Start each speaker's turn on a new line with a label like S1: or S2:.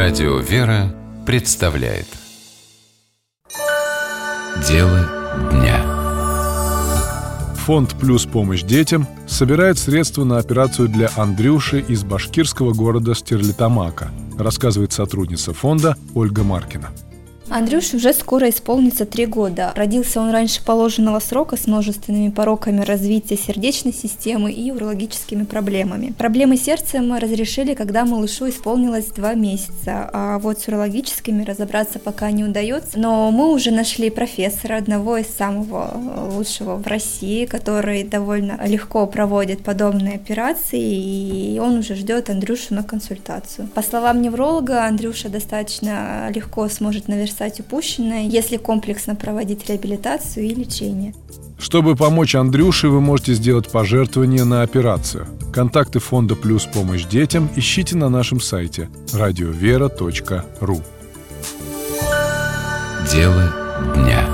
S1: Радио «Вера» представляет Дело дня.
S2: Фонд «Плюс. Помощь детям» собирает средства на операцию для Андрюши из башкирского города Стерлитамака, рассказывает сотрудница фонда Ольга Маркина.
S3: Андрюше уже скоро исполнится 3 года. Родился он раньше положенного срока с множественными пороками развития сердечной системы и урологическими проблемами. Проблемы сердца мы разрешили, когда малышу исполнилось 2 месяца, а вот с урологическими разобраться пока не удается. Но мы уже нашли профессора, одного из самого лучшего в России, который довольно легко проводит подобные операции, и он уже ждет Андрюшу на консультацию. По словам невролога, Андрюша достаточно легко сможет наверстать упущенное, если комплексно проводить реабилитацию и лечение.
S2: Чтобы помочь Андрюше, вы можете сделать пожертвование на операцию. Контакты фонда «Плюс. Помощь детям» ищите на нашем сайте radiovera.ru.
S1: Дело дня.